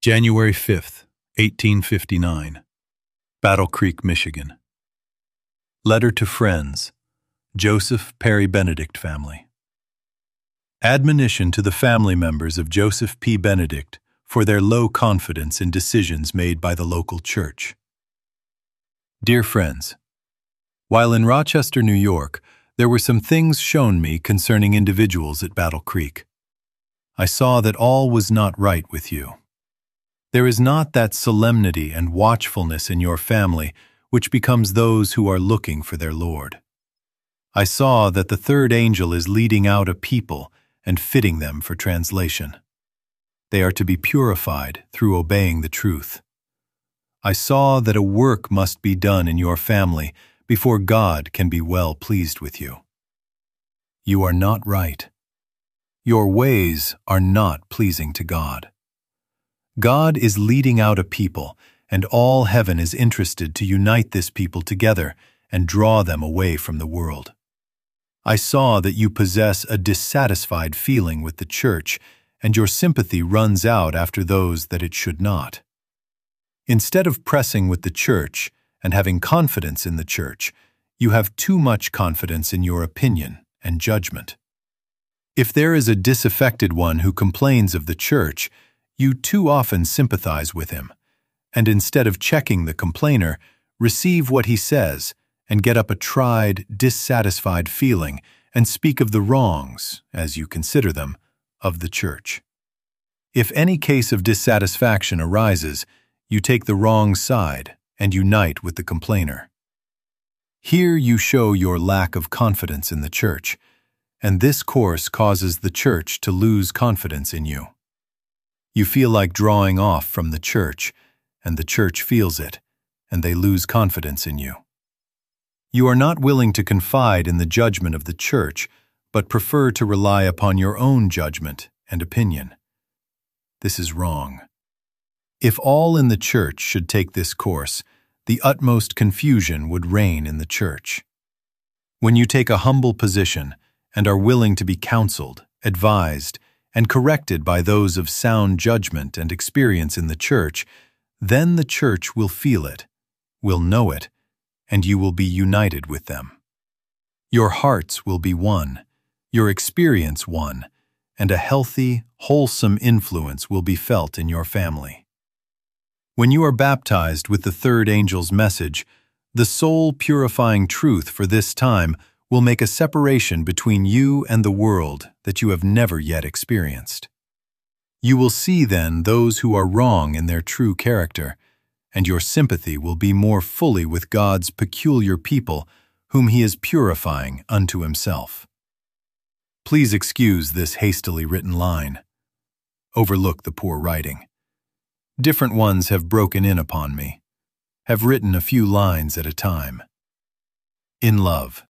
January 5th, 1859. Battle Creek, Michigan. Letter to Friends, Joseph Perry Benedict family. Admonition to the family members of Joseph P. Benedict for their low confidence in decisions made by the local church. Dear friends, while in Rochester, New York, there were some things shown me concerning individuals at Battle Creek. I saw that all was not right with you. There is not that solemnity and watchfulness in your family which becomes those who are looking for their Lord. I saw that the third angel is leading out a people and fitting them for translation. They are to be purified through obeying the truth. I saw that a work must be done in your family before God can be well pleased with you. You are not right. Your ways are not pleasing to God. God is leading out a people, and all heaven is interested to unite this people together and draw them away from the world. I saw that you possess a dissatisfied feeling with the church, and your sympathy runs out after those that it should not. Instead of pressing with the church and having confidence in the church, you have too much confidence in your opinion and judgment. If there is a disaffected one who complains of the church, you too often sympathize with him, and instead of checking the complainer, receive what he says and get up a tried, dissatisfied feeling and speak of the wrongs, as you consider them, of the church. If any case of dissatisfaction arises, you take the wrong side and unite with the complainer. Here you show your lack of confidence in the church, and this course causes the church to lose confidence in you. You feel like drawing off from the church, and the church feels it, and they lose confidence in you. You are not willing to confide in the judgment of the church, but prefer to rely upon your own judgment and opinion. This is wrong. If all in the church should take this course, the utmost confusion would reign in the church. When you take a humble position and are willing to be counseled, advised, and corrected by those of sound judgment and experience in the church, then the church will feel it, will know it, and you will be united with them. Your hearts will be one, your experience one, and a healthy, wholesome influence will be felt in your family. When you are baptized with the third angel's message, the soul-purifying truth for this time will make a separation between you and the world that you have never yet experienced. You will see then those who are wrong in their true character, and your sympathy will be more fully with God's peculiar people whom He is purifying unto Himself. Please excuse this hastily written line. Overlook the poor writing. Different ones have broken in upon me, have written a few lines at a time. In love.